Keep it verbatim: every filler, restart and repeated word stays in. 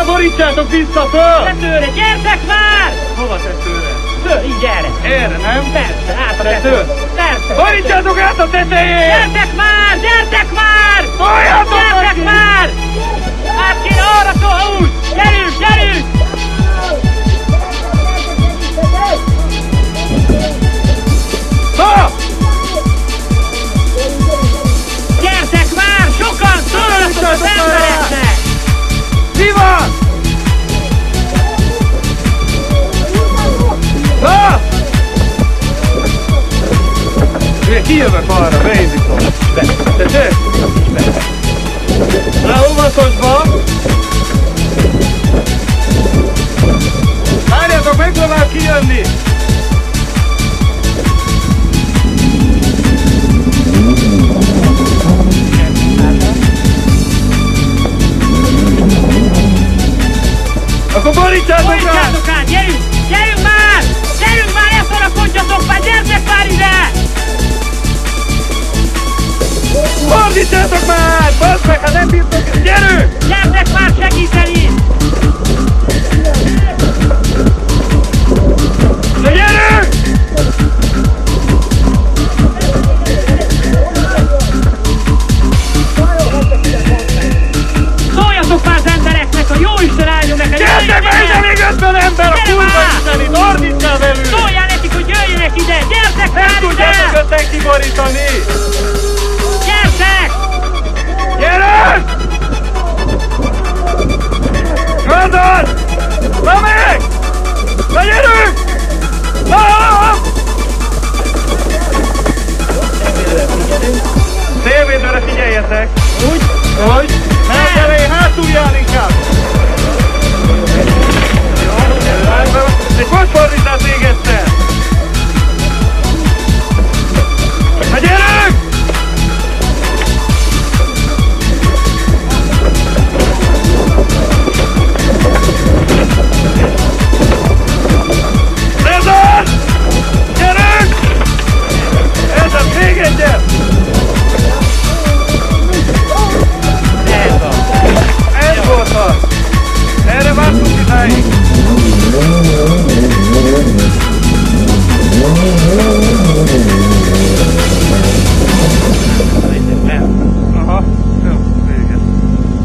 borítsátok vissza föl! Tetőre, gyertek már! Hova tetőre? Föl, így erre. Erre, nem? Persze, át a Tető? tető. Persze. Borítsátok át a tetejét! Gyertek már, gyertek már! Toljátok Gyertek neki! már! Át kéne arra szól, úgy! Gyerünk, gyerünk! Ha! Gyertek már! Sokan szóljatok az embereknek! Mi van? Na! Én kijövök arra, beindítom. Be. Tető? Be. Na, óvatosba! Várjátok, megpróbál kijönni! Akkor borítsátok rá! Borítsátok át, gyerünk! Gyerünk már! Gyerünk már, ne szórakodjatok már! Gyertek már ide! Fordítsátok már! Bazd meg, ha nem bírtok! Gyerünk! Gyertek már segíteni! Na gyerünk! Szóljatok már az embereknek, a jóisten áldjon neked! Gyertek be ide, még ötven ember a kurva isteni! Ordítsál velük! Szóljál nekik, hogy jöjjenek ide! Gyertek Nem már ide! tudjátok öten kiborítani! Gyertek! Gyerünk! Gazdag!